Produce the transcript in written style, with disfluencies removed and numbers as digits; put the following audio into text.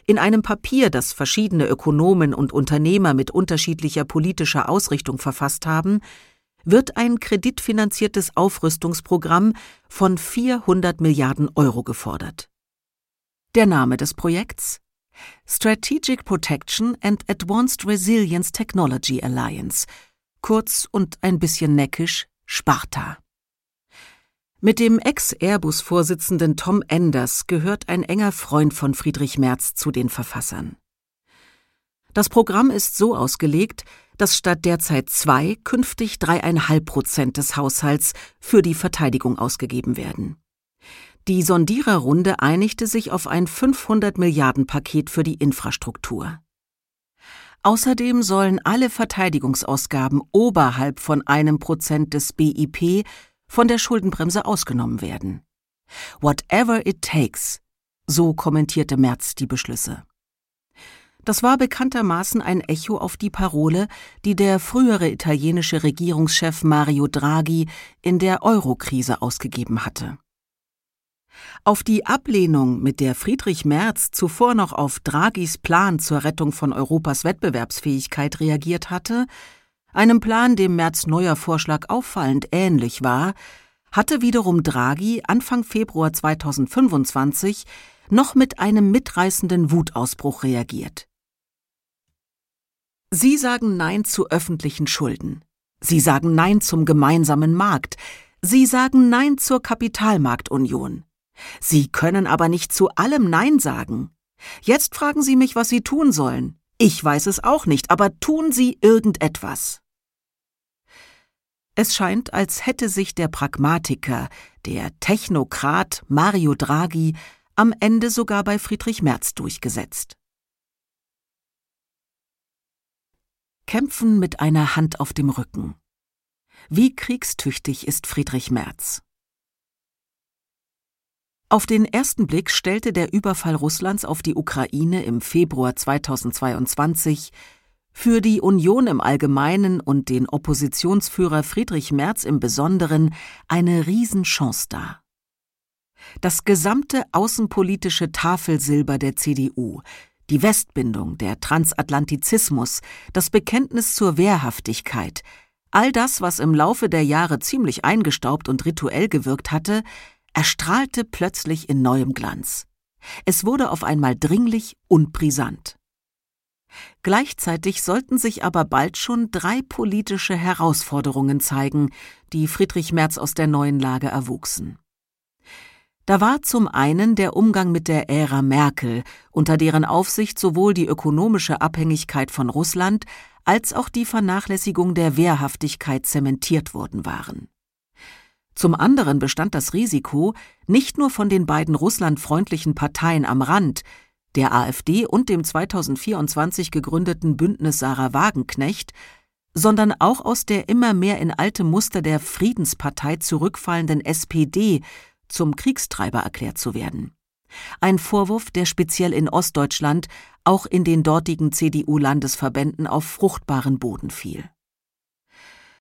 In einem Papier, das verschiedene Ökonomen und Unternehmer mit unterschiedlicher politischer Ausrichtung verfasst haben, wird ein kreditfinanziertes Aufrüstungsprogramm von 400 Milliarden Euro gefordert. Der Name des Projekts? Strategic Protection and Advanced Resilience Technology Alliance, kurz und ein bisschen neckisch Sparta. Mit dem Ex-Airbus-Vorsitzenden Tom Enders gehört ein enger Freund von Friedrich Merz zu den Verfassern. Das Programm ist so ausgelegt, dass statt derzeit 2 künftig 3,5% des Haushalts für die Verteidigung ausgegeben werden. Die Sondiererrunde einigte sich auf ein 500-Milliarden-Paket für die Infrastruktur. Außerdem sollen alle Verteidigungsausgaben oberhalb von 1% des BIP von der Schuldenbremse ausgenommen werden. Whatever it takes, so kommentierte Merz die Beschlüsse. Das war bekanntermaßen ein Echo auf die Parole, die der frühere italienische Regierungschef Mario Draghi in der Euro-Krise ausgegeben hatte. Auf die Ablehnung, mit der Friedrich Merz zuvor noch auf Draghis Plan zur Rettung von Europas Wettbewerbsfähigkeit reagiert hatte, einem Plan, dem Merz' neuer Vorschlag auffallend ähnlich war, hatte wiederum Draghi Anfang Februar 2025 noch mit einem mitreißenden Wutausbruch reagiert. Sie sagen Nein zu öffentlichen Schulden. Sie sagen Nein zum gemeinsamen Markt. Sie sagen Nein zur Kapitalmarktunion. Sie können aber nicht zu allem Nein sagen. Jetzt fragen Sie mich, was Sie tun sollen. Ich weiß es auch nicht, aber tun Sie irgendetwas. Es scheint, als hätte sich der Pragmatiker, der Technokrat Mario Draghi am Ende sogar bei Friedrich Merz durchgesetzt. Kämpfen mit einer Hand auf dem Rücken. Wie kriegstüchtig ist Friedrich Merz? Auf den ersten Blick stellte der Überfall Russlands auf die Ukraine im Februar 2022 für die Union im Allgemeinen und den Oppositionsführer Friedrich Merz im Besonderen eine Riesenchance dar. Das gesamte außenpolitische Tafelsilber der CDU, die Westbindung, der Transatlantizismus, das Bekenntnis zur Wehrhaftigkeit, all das, was im Laufe der Jahre ziemlich eingestaubt und rituell gewirkt hatte, erstrahlte plötzlich in neuem Glanz. Es wurde auf einmal dringlich und brisant. Gleichzeitig sollten sich aber bald schon 3 politische Herausforderungen zeigen, die Friedrich Merz aus der neuen Lage erwuchsen. Da war zum einen der Umgang mit der Ära Merkel, unter deren Aufsicht sowohl die ökonomische Abhängigkeit von Russland als auch die Vernachlässigung der Wehrhaftigkeit zementiert worden waren. Zum anderen bestand das Risiko, nicht nur von den beiden russlandfreundlichen Parteien am Rand, der AfD und dem 2024 gegründeten Bündnis Sarah Wagenknecht, sondern auch aus der immer mehr in alte Muster der Friedenspartei zurückfallenden SPD zum Kriegstreiber erklärt zu werden. Ein Vorwurf, der speziell in Ostdeutschland auch in den dortigen CDU-Landesverbänden auf fruchtbaren Boden fiel.